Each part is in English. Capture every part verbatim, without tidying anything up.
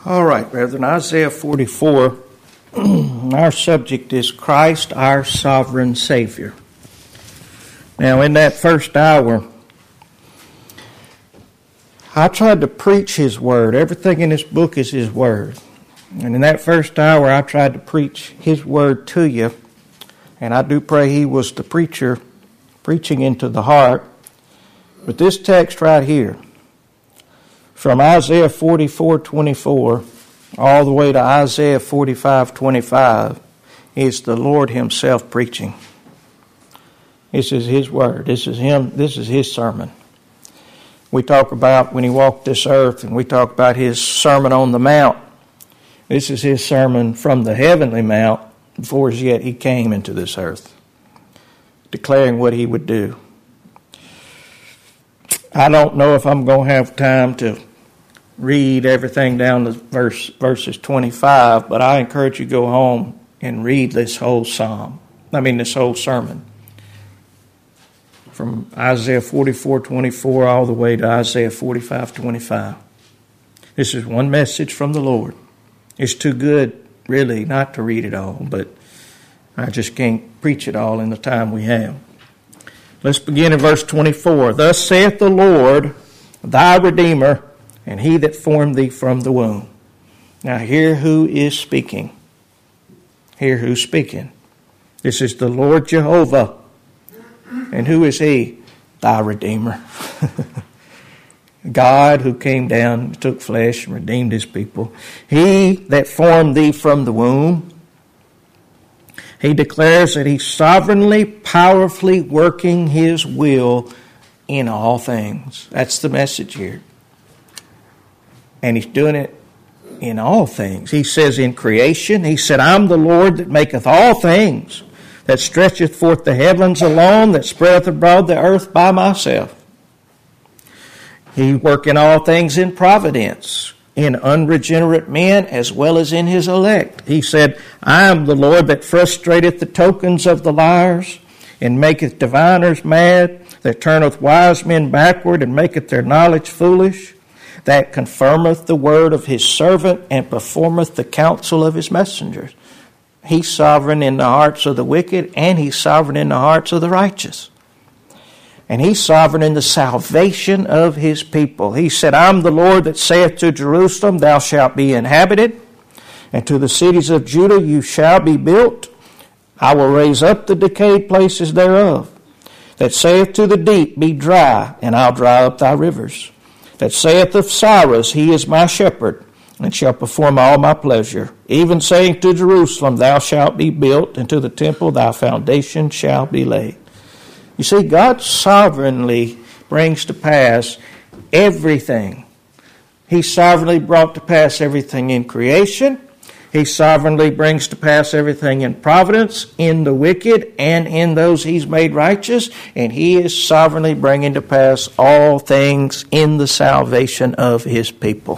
All right, brethren, Isaiah forty-four, our subject is Christ, our sovereign Savior. Now, in that first hour, I tried to preach His Word. Everything in this book is His Word. And in that first hour, I tried to preach His Word to you. And I do pray He was the preacher preaching into the heart. But this text right here, from Isaiah forty-four twenty-four all the way to Isaiah forty-five twenty-five, is the Lord Himself preaching. This is His Word. This is Him. This is His sermon. We talk about when He walked this earth, and we talk about His Sermon on the Mount. This is His sermon from the heavenly mount before as yet He came into this earth, declaring what He would do. I don't know if I'm going to have time to read everything down to verse verses twenty-five, but I encourage you to go home and read this whole psalm. I mean, this whole sermon. From Isaiah forty-four twenty-four all the way to Isaiah forty-five twenty-five. This is one message from the Lord. It's too good, really, not to read it all, but I just can't preach it all in the time we have. Let's begin in verse twenty-four. Thus saith the Lord, thy Redeemer, and He that formed thee from the womb. Now hear who is speaking. Hear who's speaking. This is the Lord Jehovah. And who is He? Thy Redeemer. God who came down, took flesh, and redeemed His people. He that formed thee from the womb. He declares that He's sovereignly, powerfully working His will in all things. That's the message here. And He's doing it in all things. He says in creation, He said, I'm the Lord that maketh all things, that stretcheth forth the heavens alone, that spreadeth abroad the earth by myself. He working all things in providence, in unregenerate men as well as in His elect. He said, I am the Lord that frustrateth the tokens of the liars, and maketh diviners mad, that turneth wise men backward, and maketh their knowledge foolish, that confirmeth the word of His servant, and performeth the counsel of His messengers. He's sovereign in the hearts of the wicked, and He's sovereign in the hearts of the righteous. And He's sovereign in the salvation of His people. He said, I'm the Lord that saith to Jerusalem, thou shalt be inhabited, and to the cities of Judah you shall be built. I will raise up the decayed places thereof. That saith to the deep, be dry, and I'll dry up thy rivers. That saith of Cyrus, He is my shepherd, and shall perform all my pleasure. Even saying to Jerusalem, thou shalt be built, and to the temple thy foundation shall be laid. You see, God sovereignly brings to pass everything. He sovereignly brought to pass everything in creation. He sovereignly brings to pass everything in providence, in the wicked, and in those He's made righteous. And He is sovereignly bringing to pass all things in the salvation of His people.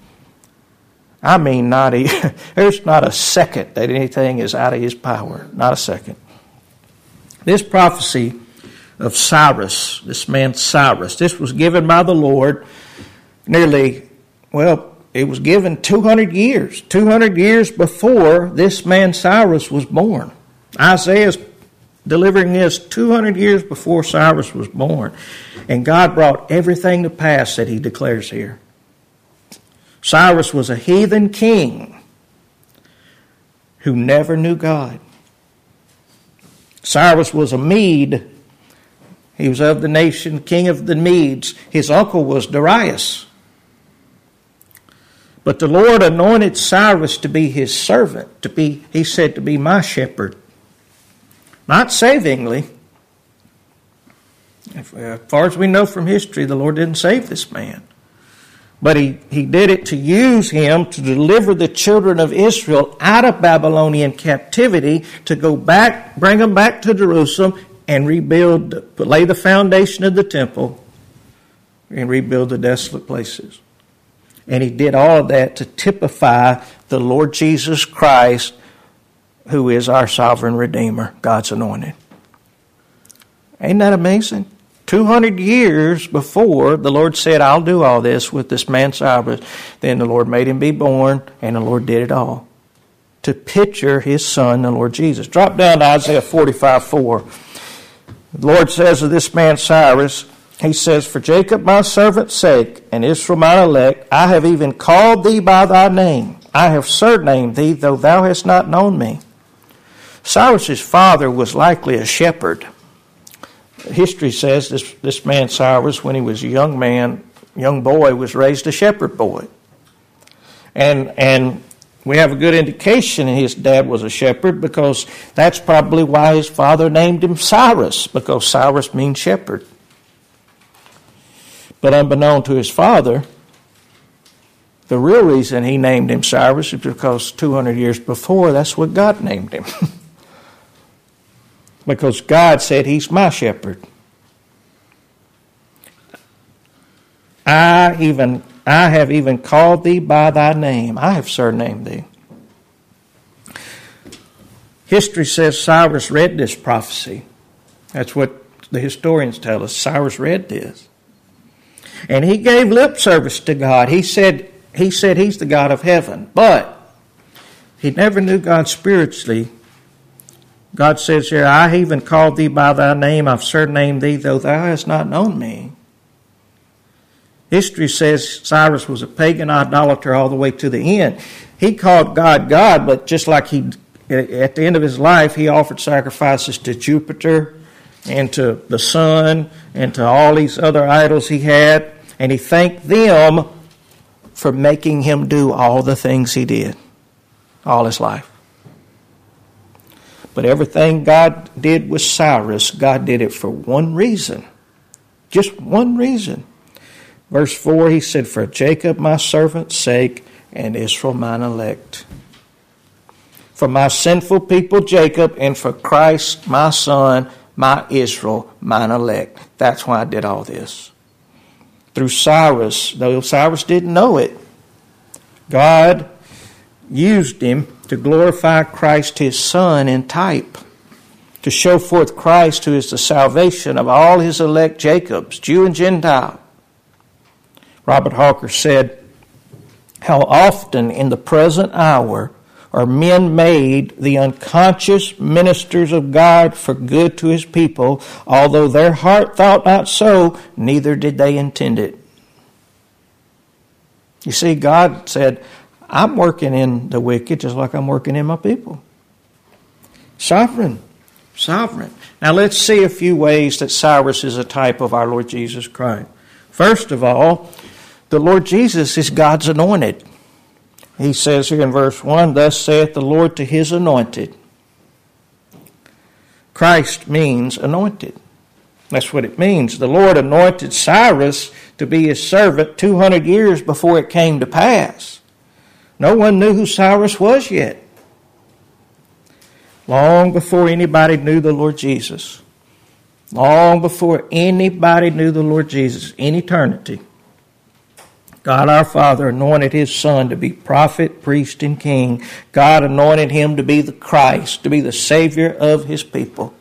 I mean, not a, there's not a second that anything is out of His power. Not a second. This prophecy of Cyrus, this man Cyrus, this was given by the Lord nearly, well, it was given two hundred years. two hundred years before this man Cyrus was born. Isaiah's delivering this two hundred years before Cyrus was born. And God brought everything to pass that He declares here. Cyrus was a heathen king who never knew God. Cyrus was a Mede. He was of the nation, king of the Medes. His uncle was Darius. But the Lord anointed Cyrus to be His servant, to be, He said, to be my shepherd. Not savingly. As far as we know from history, the Lord didn't save this man. But he, he did it to use him to deliver the children of Israel out of Babylonian captivity, to go back, bring them back to Jerusalem, and rebuild, lay the foundation of the temple, and rebuild the desolate places. And He did all of that to typify the Lord Jesus Christ, who is our sovereign Redeemer, God's anointed. Ain't that amazing? two hundred years before the Lord said, I'll do all this with this man Cyrus, then the Lord made him be born, and the Lord did it all to picture his son, the Lord Jesus. Drop down to Isaiah forty-five four. The Lord says of this man Cyrus, he says, for Jacob my servant's sake, and Israel mine elect, I have even called thee by thy name. I have surnamed thee, though thou hast not known me. Cyrus's father was likely a shepherd. History says this, this man Cyrus, when he was a young man, young boy, was raised a shepherd boy. And and we have a good indication his dad was a shepherd, because that's probably why his father named him Cyrus, because Cyrus means shepherd. But unbeknown to his father, the real reason he named him Cyrus is because two hundred years before, that's what God named him. Because God said, he's my shepherd. I even I have even called thee by thy name. I have surnamed thee. History says Cyrus read this prophecy. That's what the historians tell us. Cyrus read this. And he gave lip service to God. He said, he said he's the God of heaven. But he never knew God spiritually. God says here, I even called thee by thy name, I've surnamed thee, though thou hast not known me. History says Cyrus was a pagan idolater all the way to the end. He called God God, but just like he, at the end of his life, he offered sacrifices to Jupiter and to the sun and to all these other idols he had, and he thanked them for making him do all the things he did all his life. But everything God did with Cyrus, God did it for one reason. Just one reason. Verse four, he said, for Jacob my servant's sake, and Israel mine elect. For my sinful people Jacob, and for Christ my son, my Israel, mine elect. That's why I did all this. Through Cyrus, though Cyrus didn't know it, God used him to glorify Christ his son in type, to show forth Christ who is the salvation of all his elect Jacobs, Jew and Gentile. Robert Hawker said, how often in the present hour are men made the unconscious ministers of God for good to his people, although their heart thought not so, neither did they intend it. You see, God said, I'm working in the wicked just like I'm working in my people. Sovereign. Sovereign. Now let's see a few ways that Cyrus is a type of our Lord Jesus Christ. First of all, the Lord Jesus is God's anointed. He says here in verse one, thus saith the Lord to his anointed. Christ means anointed. That's what it means. The Lord anointed Cyrus to be his servant two hundred years before it came to pass. No one knew who Cyrus was yet. Long before anybody knew the Lord Jesus. Long before anybody knew the Lord Jesus in eternity, God our Father anointed his Son to be prophet, priest, and king. God anointed him to be the Christ, to be the Savior of his people.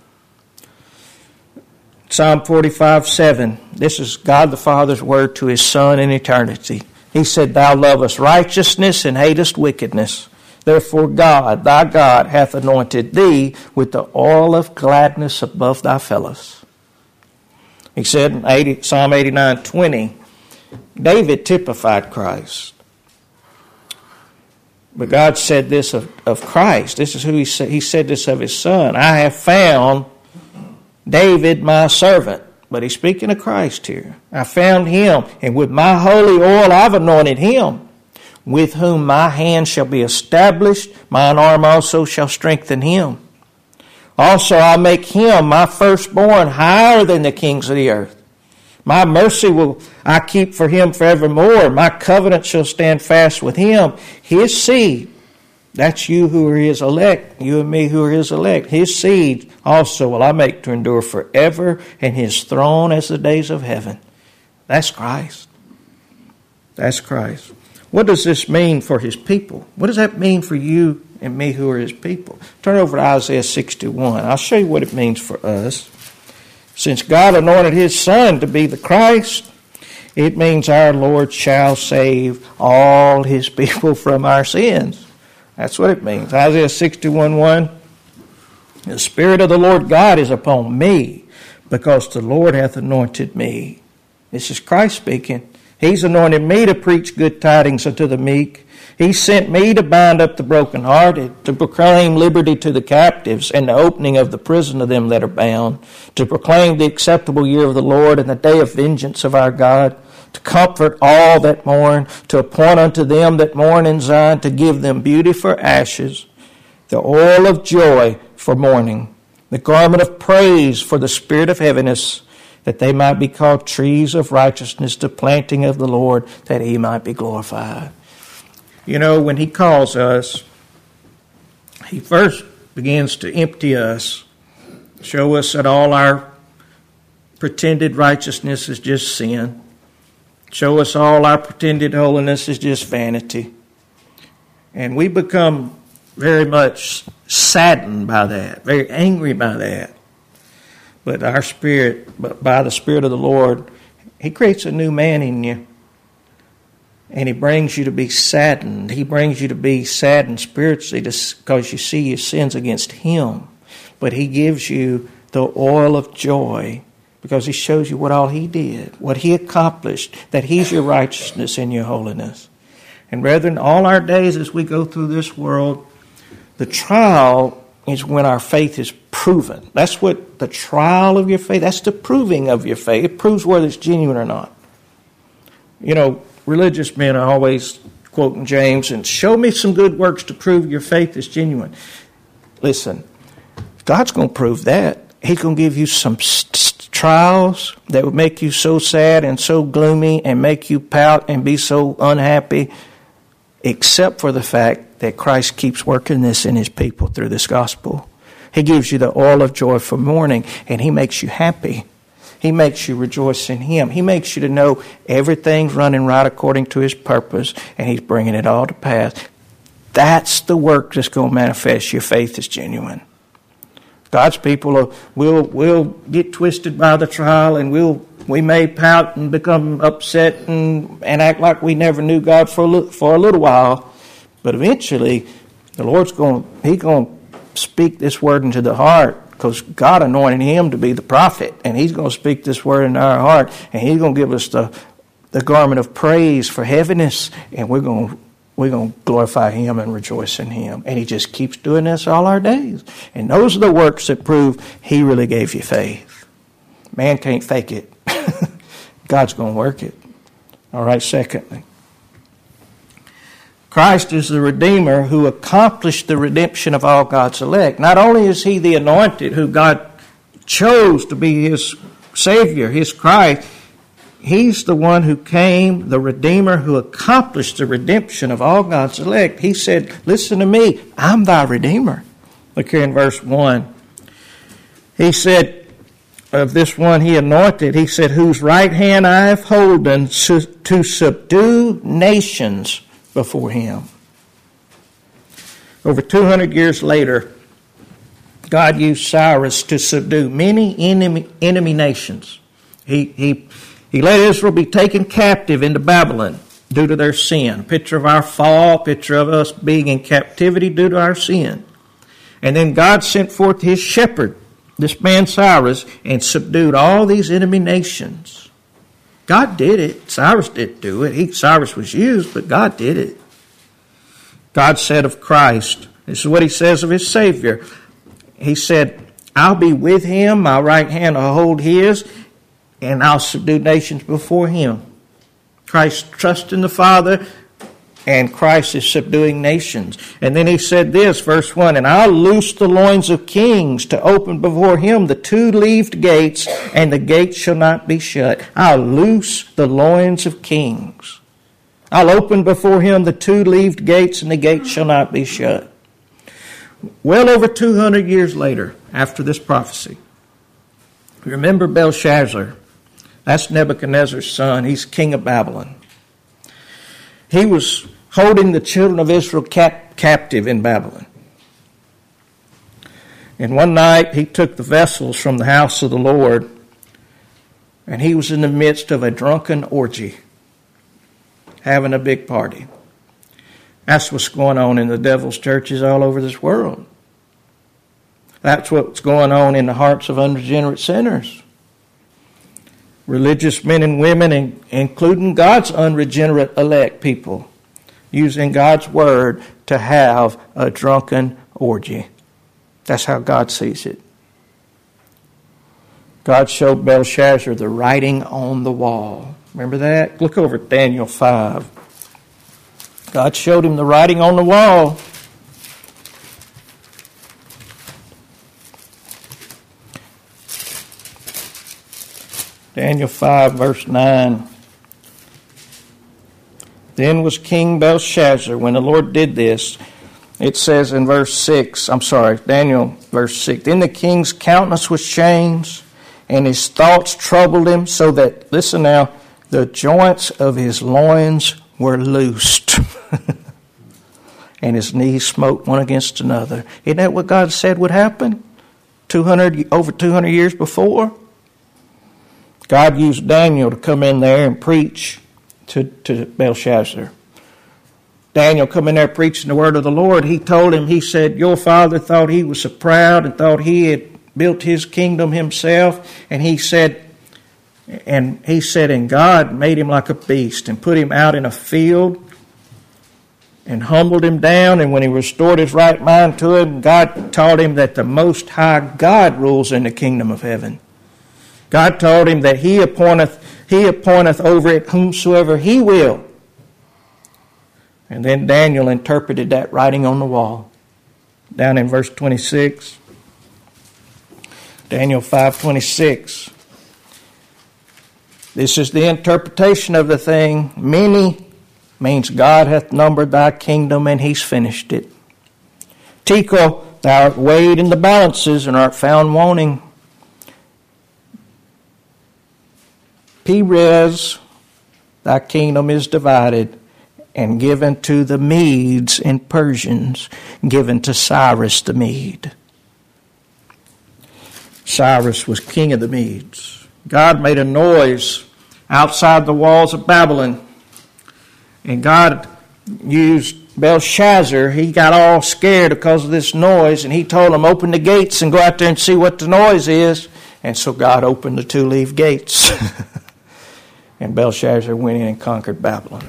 Psalm forty-five seven. This is God the Father's word to his Son in eternity. He said, thou lovest righteousness and hatest wickedness. Therefore God, thy God, hath anointed thee with the oil of gladness above thy fellows. He said in Psalm eighty-nine twenty, David typified Christ. But God said this of, of Christ. This is who he said. He said this of his Son. I have found David my servant. But he's speaking of Christ here. I found him, and with my holy oil I've anointed him, with whom my hand shall be established, mine arm also shall strengthen him. Also I'll make him my firstborn higher than the kings of the earth. My mercy will I keep for him forevermore. My covenant shall stand fast with him. His seed, that's you who are his elect, you and me who are his elect. His seed also will I make to endure forever, and his throne as the days of heaven. That's Christ. That's Christ. What does this mean for his people? What does that mean for you and me who are his people? Turn over to Isaiah sixty-one. I'll show you what it means for us. Since God anointed his Son to be the Christ, it means our Lord shall save all his people from our sins. That's what it means. Isaiah sixty-one one, the Spirit of the Lord God is upon me, because the Lord hath anointed me. This is Christ speaking. He's anointed me to preach good tidings unto the meek. He sent me to bind up the brokenhearted, to proclaim liberty to the captives, and the opening of the prison of them that are bound, to proclaim the acceptable year of the Lord and the day of vengeance of our God, to comfort all that mourn, to appoint unto them that mourn in Zion, to give them beauty for ashes, the oil of joy for mourning, the garment of praise for the spirit of heaviness, that they might be called trees of righteousness, the planting of the Lord, that he might be glorified. You know, when he calls us, he first begins to empty us, show us that all our pretended righteousness is just sin, show us all our pretended holiness is just vanity. And we become very much saddened by that, very angry by that. But our spirit, by the Spirit of the Lord, he creates a new man in you. And he brings you to be saddened. He brings you to be saddened spiritually because you see your sins against him. But he gives you the oil of joy because he shows you what all he did, what he accomplished, that he's your righteousness and your holiness. And brethren, all our days as we go through this world, the trial is when our faith is proven. That's what the trial of your faith, that's the proving of your faith. It proves whether it's genuine or not. You know, religious men are always quoting James and show me some good works to prove your faith is genuine. Listen, God's going to prove that. He's going to give you some st- trials that would make you so sad and so gloomy and make you pout and be so unhappy, except for the fact that Christ keeps working this in his people through this gospel. He gives you the oil of joy for mourning, and he makes you happy. He makes you rejoice in him. He makes you to know everything's running right according to his purpose, and he's bringing it all to pass. That's the work that's going to manifest your faith is genuine. God's people will will get twisted by the trial, and we'll we may pout and become upset and, and act like we never knew God for a little, for a little while. But eventually, the Lord's going He's going to speak this word into the heart. Because God anointed him to be the prophet, and he's going to speak this word in our heart, and he's going to give us the, the garment of praise for heaviness, and we're going to, we're going to glorify him and rejoice in him. And he just keeps doing this all our days. And those are the works that prove he really gave you faith. Man can't fake it. God's going to work it. All right, secondly, Christ is the Redeemer who accomplished the redemption of all God's elect. Not only is he the anointed who God chose to be his Savior, his Christ, he's the one who came, the Redeemer who accomplished the redemption of all God's elect. He said, listen to me, I'm thy Redeemer. Look here in verse one. He said, of this one he anointed, he said, whose right hand I have holden to subdue nations before him. Over two hundred years later, God used Cyrus to subdue many enemy, enemy nations. He, he, he let Israel be taken captive into Babylon due to their sin. A picture of our fall, a picture of us being in captivity due to our sin. And then God sent forth his shepherd, this man Cyrus, and subdued all these enemy nations. God did it. Cyrus didn't do it. He, Cyrus was used, but God did it. God said of Christ, this is what he says of his Savior. He said, I'll be with him, my right hand will hold his, and I'll subdue nations before him. Christ trusts in the Father, and Christ is subduing nations. And then he said this, verse one, and I'll loose the loins of kings to open before him the two-leaved gates, and the gates shall not be shut. I'll loose the loins of kings. I'll open before him the two-leaved gates, and the gates shall not be shut. Well over two hundred years later, after this prophecy, remember Belshazzar. That's Nebuchadnezzar's son. He's king of Babylon. He was holding the children of Israel cap- captive in Babylon. And one night he took the vessels from the house of the Lord And he was in the midst of a drunken orgy, having a big party. That's what's going on in the devil's churches all over this world. That's what's going on in the hearts of unregenerate sinners. Religious men and women, including God's unregenerate elect people, using God's word to have a drunken orgy. That's how God sees it. God showed Belshazzar the writing on the wall. Remember that? Look over at Daniel five. God showed him the writing on the wall. Daniel five, verse nine. Then was King Belshazzar, when the Lord did this, it says in verse six, I'm sorry, Daniel, verse six. Then the king's countenance was changed, and his thoughts troubled him, so that, listen now, the joints of his loins were loosed, and his knees smote one against another. Isn't that what God said would happen two hundred, over two hundred years before? God used Daniel to come in there and preach to, to Belshazzar. Daniel come in there preaching the word of the Lord. He told him, he said, your father thought he was so proud and thought he had built his kingdom himself. And he said, and he said, and God made him like a beast and put him out in a field and humbled him down. And when he restored his right mind to him, God taught him that the Most High God rules in the kingdom of heaven. God told him that he appointeth, he appointeth over it whomsoever he will. And then Daniel interpreted that writing on the wall. Down in verse twenty-six. Daniel five twenty-six. This is the interpretation of the thing. Many means God hath numbered thy kingdom, and he's finished it. Tekel, thou art weighed in the balances, and art found wanting. Perez, thy kingdom is divided, and given to the Medes and Persians, given to Cyrus the Mede. Cyrus was king of the Medes. God made a noise outside the walls of Babylon. And God used Belshazzar. He got all scared because of this noise, and he told him, open the gates and go out there and see what the noise is. And so God opened the two-leaf gates. And Belshazzar went in and conquered Babylon.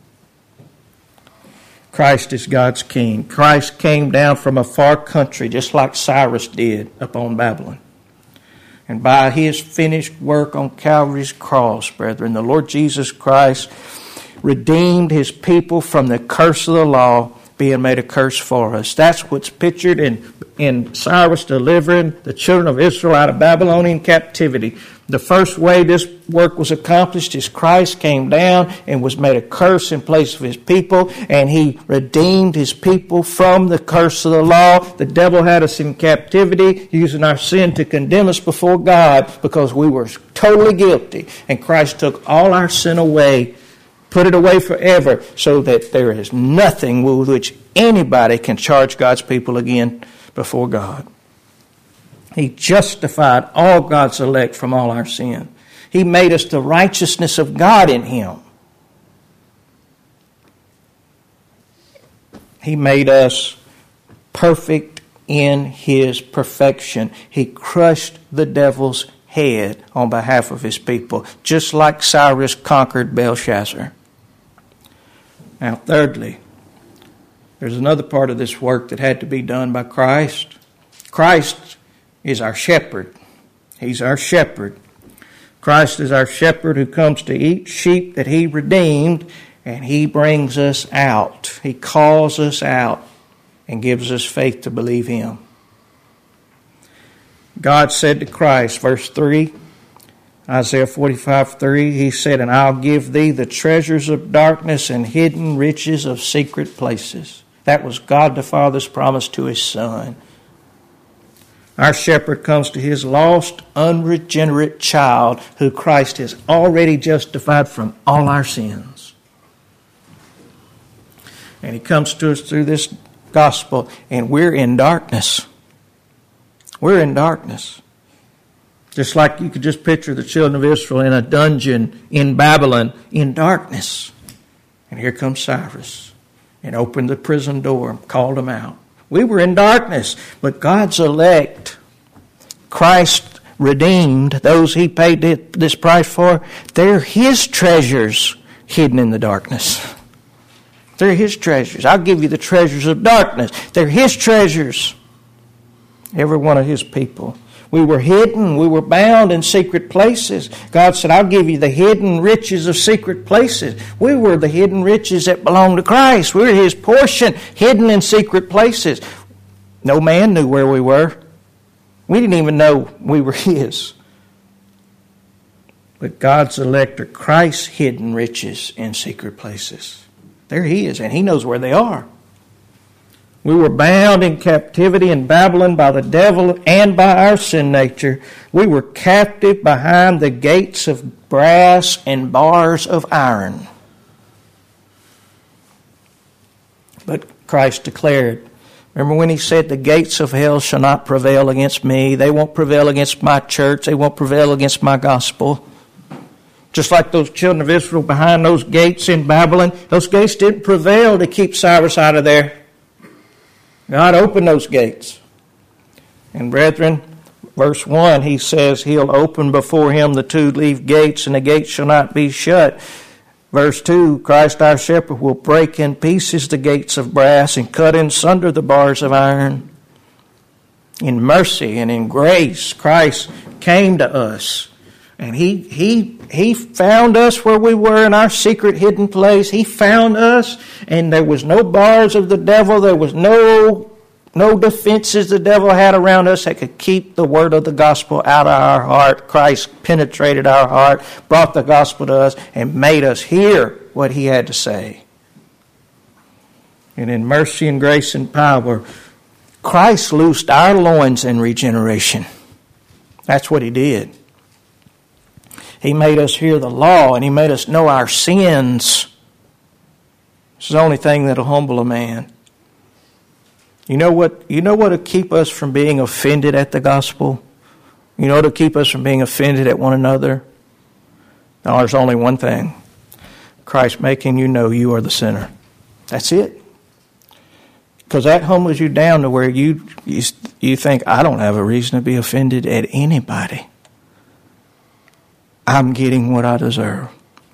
Christ is God's king. Christ came down from a far country, just like Cyrus did upon Babylon. And by his finished work on Calvary's cross, brethren, the Lord Jesus Christ redeemed his people from the curse of the law, being made a curse for us. That's what's pictured in, in Cyrus delivering the children of Israel out of Babylonian captivity. The first way this work was accomplished is Christ came down and was made a curse in place of his people, and he redeemed his people from the curse of the law. The devil had us in captivity, using our sin to condemn us before God because we were totally guilty. And Christ took all our sin away, put it away forever, so that there is nothing with which anybody can charge God's people again before God. He justified all God's elect from all our sin. He made us the righteousness of God in him. He made us perfect in his perfection. He crushed the devil's head on behalf of his people, just like Cyrus conquered Belshazzar. Now, thirdly, there's another part of this work that had to be done by Christ. Christ is our shepherd. He's our shepherd. Christ is our shepherd who comes to each sheep that he redeemed, and he brings us out. He calls us out and gives us faith to believe him. God said to Christ, verse three, Isaiah forty-five three, he said, and I'll give thee the treasures of darkness and hidden riches of secret places. That was God the Father's promise to his Son. Our shepherd comes to his lost, unregenerate child who Christ has already justified from all our sins. And he comes to us through this gospel, and we're in darkness. We're in darkness. Just like you could just picture the children of Israel in a dungeon in Babylon in darkness. And here comes Cyrus and opened the prison door and called them out. We were in darkness, but God's elect, Christ redeemed, those He paid this price for, they're His treasures hidden in the darkness. They're His treasures. I'll give you the treasures of darkness. They're His treasures. Every one of His people. We were hidden. We were bound in secret places. God said, I'll give you the hidden riches of secret places. We were the hidden riches that belong to Christ. We were His portion, hidden in secret places. No man knew where we were. We didn't even know we were His. But God's elect are Christ's hidden riches in secret places. There He is, and He knows where they are. We were bound in captivity in Babylon by the devil and by our sin nature. We were captive behind the gates of brass and bars of iron. But Christ declared, remember when He said, the gates of hell shall not prevail against me. They won't prevail against my church. They won't prevail against my gospel. Just like those children of Israel behind those gates in Babylon, those gates didn't prevail to keep Cyrus out of there. God opened those gates. And brethren, verse one, He says He'll open before Him the two-leaved gates, and the gates shall not be shut. Verse two, Christ our shepherd will break in pieces the gates of brass and cut in sunder the bars of iron. In mercy and in grace, Christ came to us. And he, he, he found us where we were in our secret hidden place. He found us, and there was no bars of the devil. There was no, no defenses the devil had around us that could keep the word of the gospel out of our heart. Christ penetrated our heart, brought the gospel to us, and made us hear what He had to say. And in mercy and grace and power, Christ loosed our loins in regeneration. That's what He did. He made us hear the law, and He made us know our sins. It's the only thing that'll humble a man. You know what? You know what'll keep us from being offended at the gospel? You know what'll keep us from being offended at one another? No, there's only one thing. Christ making you know you are the sinner. That's it. Because that humbles you down to where you, you you think, I don't have a reason to be offended at anybody. I'm getting what I deserve.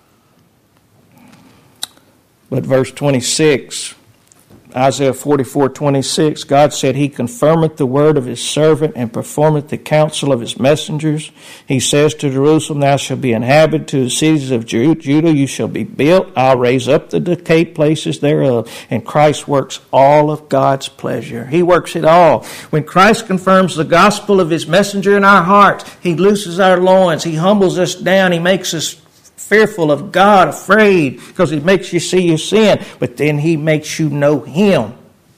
But verse twenty-six, Isaiah forty-four twenty-six, God said, He confirmeth the word of His servant and performeth the counsel of His messengers. He says to Jerusalem, thou shalt be inhabited, to the cities of Judah you shall be built. I'll raise up the decayed places thereof. And Christ works all of God's pleasure. He works it all. When Christ confirms the gospel of His messenger in our hearts, He looses our loins. He humbles us down. He makes us fearful of God, afraid, because He makes you see your sin. But then He makes you know Him.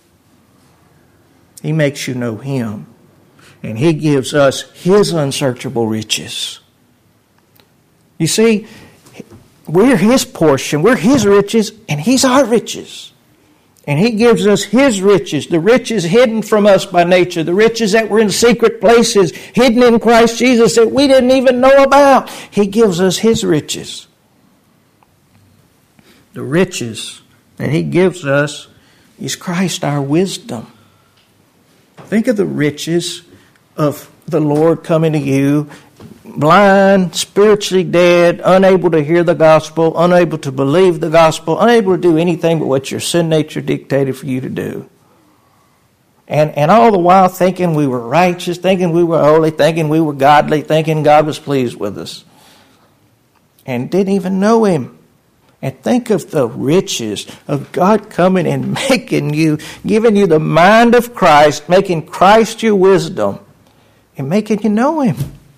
He makes you know Him. And He gives us His unsearchable riches. You see, we're His portion, we're His riches, and He's our riches. And He gives us His riches, the riches hidden from us by nature, the riches that were in secret places, hidden in Christ Jesus that we didn't even know about. He gives us His riches. The riches that He gives us is Christ our wisdom. Think of the riches of the Lord coming to you, blind, spiritually dead, unable to hear the gospel, unable to believe the gospel, unable to do anything but what your sin nature dictated for you to do. And, and all the while thinking we were righteous, thinking we were holy, thinking we were godly, thinking God was pleased with us. And didn't even know Him. And think of the riches of God coming and making you, giving you the mind of Christ, making Christ your wisdom, and making you know Him.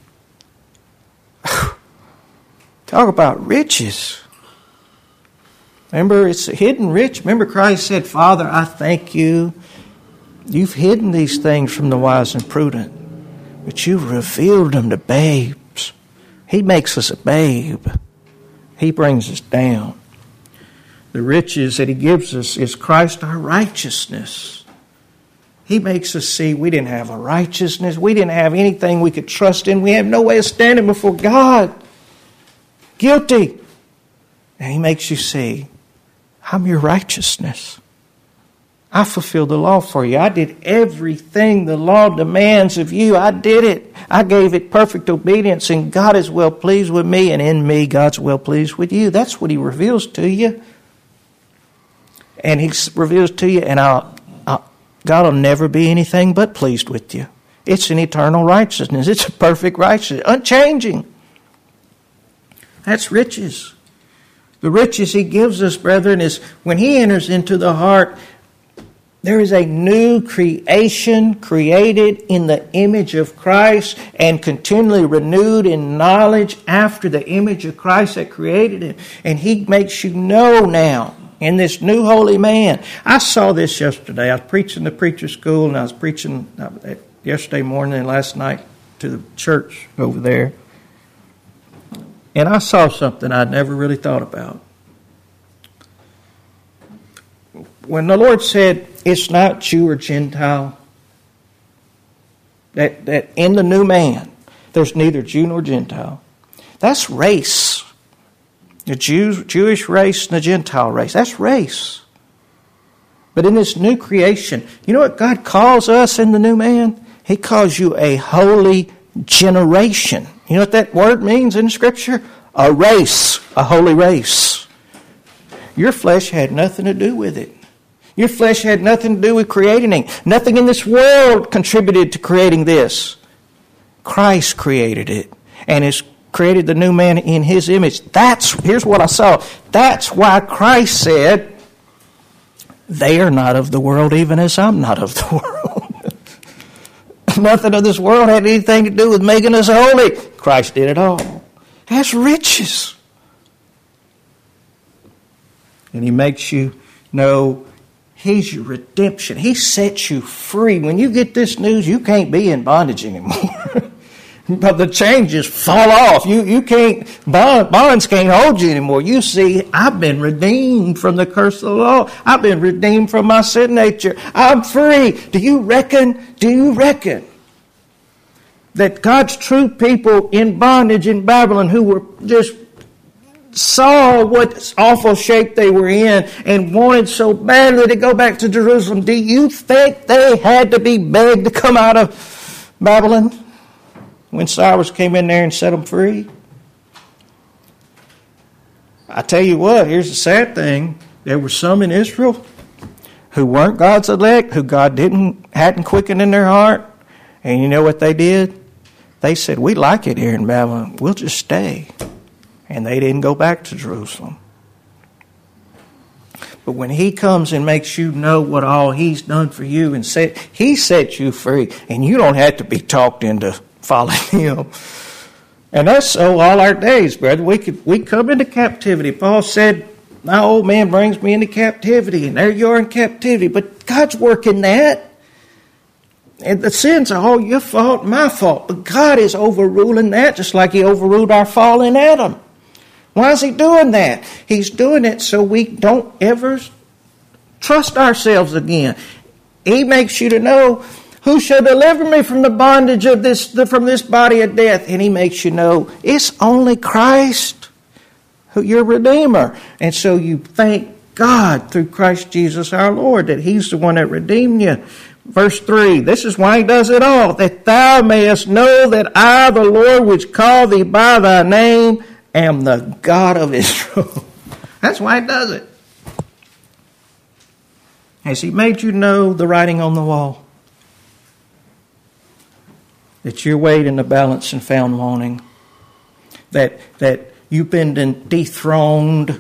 Talk about riches. Remember, it's a hidden rich. Remember, Christ said, Father, I thank you. You've hidden these things from the wise and prudent, but you've revealed them to babes. He makes us a babe. He brings us down. The riches that He gives us is Christ our righteousness. He makes us see we didn't have a righteousness. We didn't have anything we could trust in. We have no way of standing before God. Guilty. And He makes you see, I'm your righteousness. I fulfilled the law for you. I did everything the law demands of you. I did it. I gave it perfect obedience, and God is well pleased with me, and in me God's well pleased with you. That's what He reveals to you. And He reveals to you, and I'll, I'll, God will never be anything but pleased with you. It's an eternal righteousness. It's a perfect righteousness, unchanging. That's riches. The riches He gives us, brethren, is when He enters into the heart, there is a new creation created in the image of Christ and continually renewed in knowledge after the image of Christ that created it. And He makes you know now in this new holy man. I saw this yesterday. I was preaching the preacher school, and I was preaching yesterday morning and last night to the church over there. And I saw something I'd never really thought about. When the Lord said, it's not Jew or Gentile, that, that in the new man, there's neither Jew nor Gentile. That's race. The Jews, Jewish race and the Gentile race. That's race. But in this new creation, you know what God calls us in the new man? He calls you a holy generation. You know what that word means in Scripture? A race, a holy race. Your flesh had nothing to do with it. Your flesh had nothing to do with creating it. Nothing in this world contributed to creating this. Christ created it and has created the new man in His image. That's, here's what I saw. That's why Christ said, they are not of the world even as I'm not of the world. Nothing of this world had anything to do with making us holy. Christ did it all. That's riches. And He makes you know He's your redemption. He sets you free. When you get this news, you can't be in bondage anymore. But the changes fall off. You you can't, bond, bonds can't hold you anymore. You see, I've been redeemed from the curse of the law. I've been redeemed from my sin nature. I'm free. Do you reckon, do you reckon that God's true people in bondage in Babylon who were just saw what awful shape they were in and wanted so badly to go back to Jerusalem, do you think they had to be begged to come out of Babylon when Cyrus came in there and set them free? I tell you what, here's the sad thing. There were some in Israel who weren't God's elect, who God didn't hadn't quickened in their heart. And you know what they did? They said, we like it here in Babylon. We'll just stay. And they didn't go back to Jerusalem. But when He comes and makes you know what all He's done for you and set, He sets you free, and you don't have to be talked into following Him. And that's so all our days, brother. We could we come into captivity. Paul said, my old man brings me into captivity, and there you are in captivity. But God's working that. And the sins are all your fault, my fault. But God is overruling that just like He overruled our fall in Adam. Why is He doing that? He's doing it so we don't ever trust ourselves again. He makes you to know, who shall deliver me from the bondage of this, from this body of death? And He makes you know, it's only Christ, who your Redeemer. And so you thank God through Christ Jesus our Lord that He's the one that redeemed you. Verse three, this is why He does it all, that thou mayest know that I, the Lord, which call thee by thy name, am the God of Israel. That's why He does it. Has He made you know the writing on the wall? That you're weighed in the balance and found wanting. That, that you've been dethroned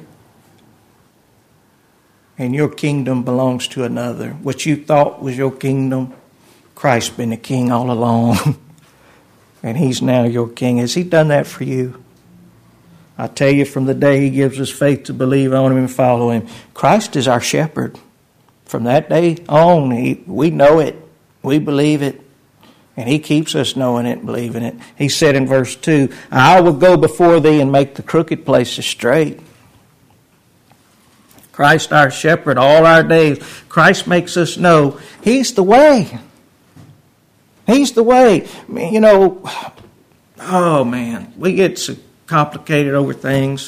and your kingdom belongs to another. What you thought was your kingdom, Christ's been the king all along. And He's now your king. Has He done that for you? I tell you, from the day He gives us faith to believe on Him and follow Him, Christ is our shepherd. From that day on, he, we know it. We believe it. And He keeps us knowing it and believing it. He said in verse two, I will go before thee and make the crooked places straight. Christ our shepherd all our days. Christ makes us know He's the way. He's the way. You know, oh man, we get so complicated over things.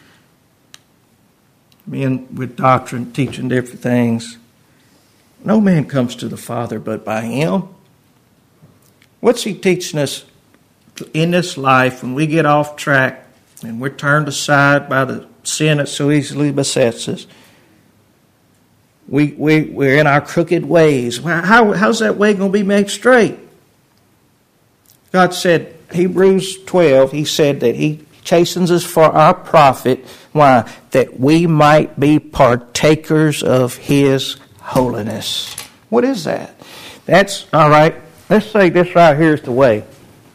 Being with doctrine, teaching different things. No man comes to the Father but by Him. What's He teaching us in this life when we get off track and we're turned aside by the sin that so easily besets us? We, we, we're in our crooked ways. How, how's that way going to be made straight? God said, Hebrews twelve, He said that He chastens us for our profit. Why? That we might be partakers of His holiness. What is that? That's, all right, let's say this right here is the way.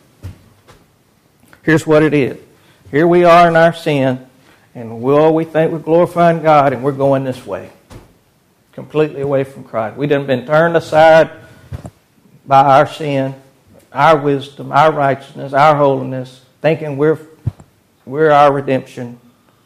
Here's what it is. Here we are in our sin, and we'll, we think we're glorifying God, and we're going this way. Completely away from Christ. We done been turned aside by our sin, our wisdom, our righteousness, our holiness, thinking we're we're our redemption.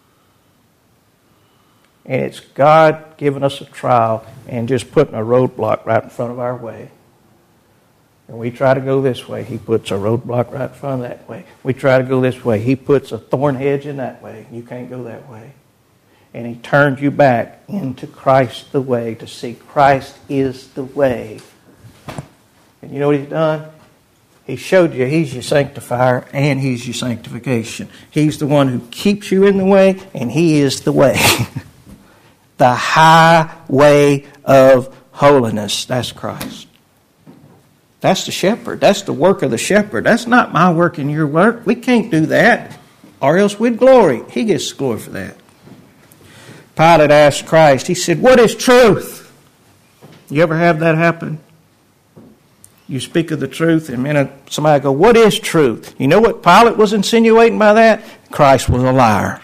And it's God giving us a trial and just putting a roadblock right in front of our way. And we try to go this way, He puts a roadblock right in front of that way. We try to go this way, He puts a thorn hedge in that way. You can't go that way. And He turns you back into Christ the way, to see Christ is the way. And you know what He's done? He showed you He's your sanctifier and He's your sanctification. He's the one who keeps you in the way, and He is the way. The highway of holiness. That's Christ. That's the shepherd. That's the work of the shepherd. That's not my work and your work. We can't do that, or else we'd glory. He gets the glory for that. Pilate asked Christ, he said, what is truth? You ever have that happen? You speak of the truth, and then somebody go, what is truth? You know what Pilate was insinuating by that? Christ was a liar.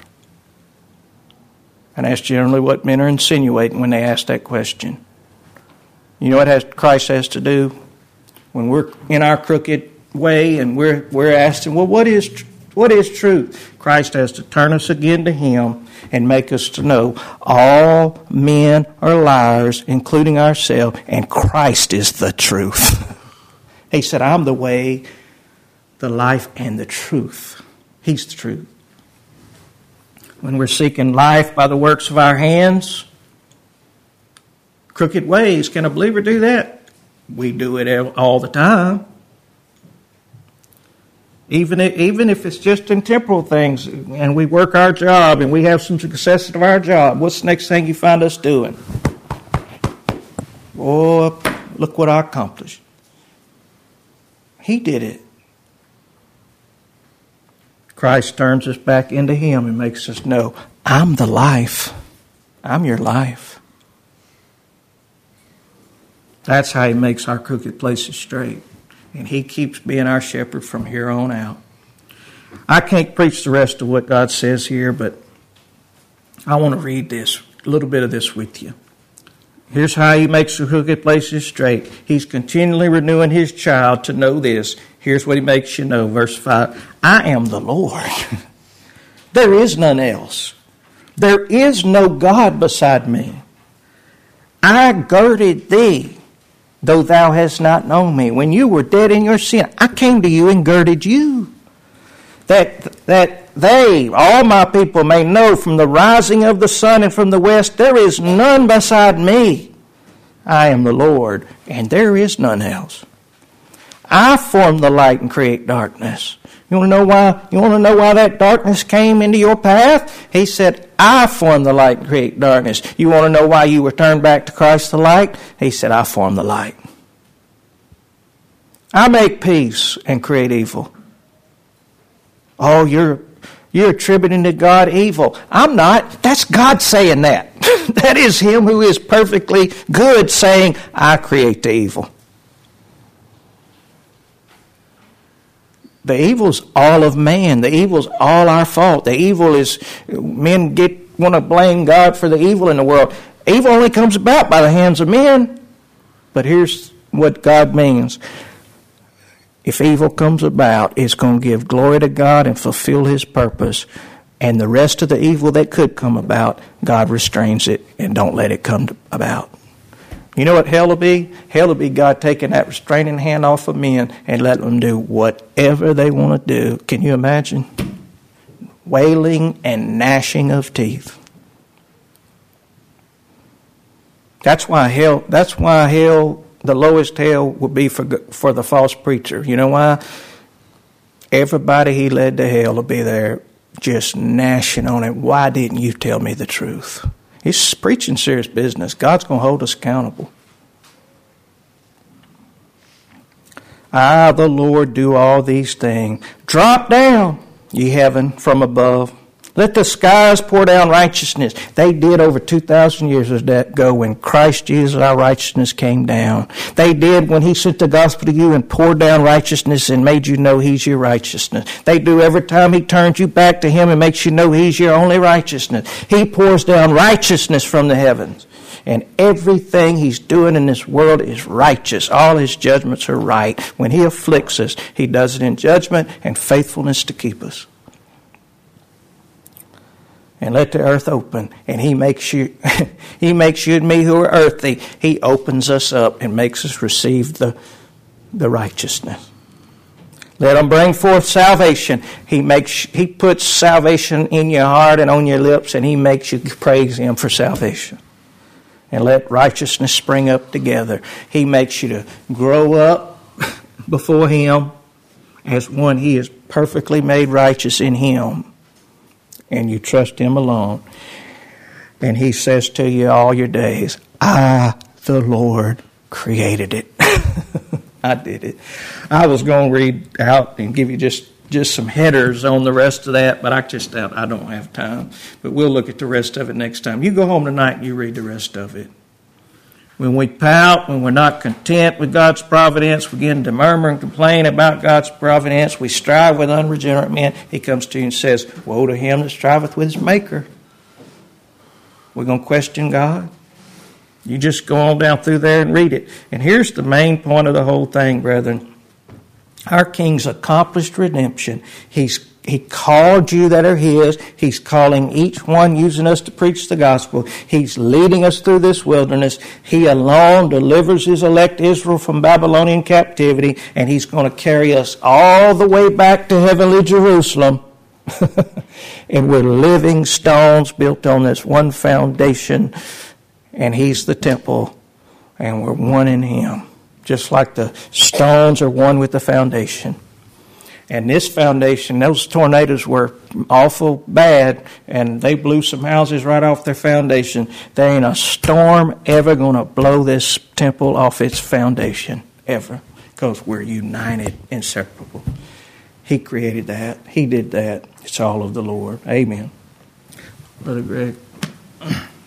And that's generally what men are insinuating when they ask that question. You know what has, Christ has to do? When we're in our crooked way and we're we're asking, well, what is what is truth? Christ has to turn us again to Him and make us to know all men are liars, including ourselves, and Christ is the truth. He said, I'm the way, the life, and the truth. He's the truth. When we're seeking life by the works of our hands, crooked ways, can a believer do that? We do it all the time. Even if, even if it's just in temporal things, and we work our job and we have some success at our job, what's the next thing you find us doing? Oh, look what I accomplished. He did it. Christ turns us back into Him and makes us know, I'm the life. I'm your life. That's how He makes our crooked places straight. And He keeps being our shepherd from here on out. I can't preach the rest of what God says here, but I want to read this, a little bit of this with you. Here's how He makes the crooked places straight. He's continually renewing His child to know this. Here's what He makes you know. Verse five. I am the Lord. There is none else. There is no God beside me. I girded thee, though thou hast not known me. When you were dead in your sin, I came to you and girded you. That, that they, all my people, may know from the rising of the sun and from the west, there is none beside me. I am the Lord, and there is none else. I form the light and create darkness. You want to know why? You want to know why that darkness came into your path? He said, I form the light and create darkness. You want to know why you were turned back to Christ the light? He said, I form the light. I make peace and create evil. Oh, you're you're attributing to God evil. I'm not. That's God saying that. That is Him who is perfectly good saying, I create the evil. The evil's all of man. The evil's all our fault. The evil is, men get want to blame God for the evil in the world. Evil only comes about by the hands of men. But here's what God means. If evil comes about, it's going to give glory to God and fulfill His purpose And the rest of the evil that could come about, God restrains it and don't let it come about. You know what hell will be? Hell will be God taking that restraining hand off of men and letting them do whatever they want to do. Can you imagine? Wailing and gnashing of teeth. That's why hell, that's why hell, the lowest hell will be for, for the false preacher. You know why? Everybody he led to hell will be there just gnashing on it. Why didn't you tell me the truth? He's preaching serious business. God's going to hold us accountable. I, the Lord, do all these things. Drop down, ye heaven, from above. Let the skies pour down righteousness. They did over two thousand years ago when Christ Jesus, our righteousness, came down. They did when he sent the gospel to you and poured down righteousness and made you know he's your righteousness. They do every time he turns you back to him and makes you know he's your only righteousness. He pours down righteousness from the heavens. And everything he's doing in this world is righteous. All his judgments are right. When he afflicts us, he does it in judgment and faithfulness to keep us. And let the earth open, and he makes you he makes you and me who are earthy, he opens us up and makes us receive the, the righteousness. Let him bring forth salvation. He makes he puts salvation in your heart and on your lips, and he makes you praise him for salvation. And let righteousness spring up together. He makes you to grow up before him as one he is perfectly made righteous in him. And you trust him alone. And he says to you all your days, I, the Lord, created it. I did it. I was going to read out and give you just, just some headers on the rest of that, but I just I don't have time. But we'll look at the rest of it next time. You go home tonight and you read the rest of it. When we pout, when we're not content with God's providence, we begin to murmur and complain about God's providence, we strive with unregenerate men, he comes to you and says, woe to him that striveth with his maker. We're going to question God? You just go on down through there and read it. And here's the main point of the whole thing, brethren. Our King's accomplished redemption. He's He called you that are his. He's calling each one, using us to preach the gospel. He's leading us through this wilderness. He alone delivers his elect Israel from Babylonian captivity, and he's going to carry us all the way back to heavenly Jerusalem. And we're living stones built on this one foundation, and he's the temple, and we're one in him. Just like the stones are one with the foundation. And this foundation, those tornadoes were awful bad, and they blew some houses right off their foundation. There ain't a storm ever going to blow this temple off its foundation, ever, because we're united, inseparable. He created that. He did that. It's all of the Lord. Amen. Brother Greg.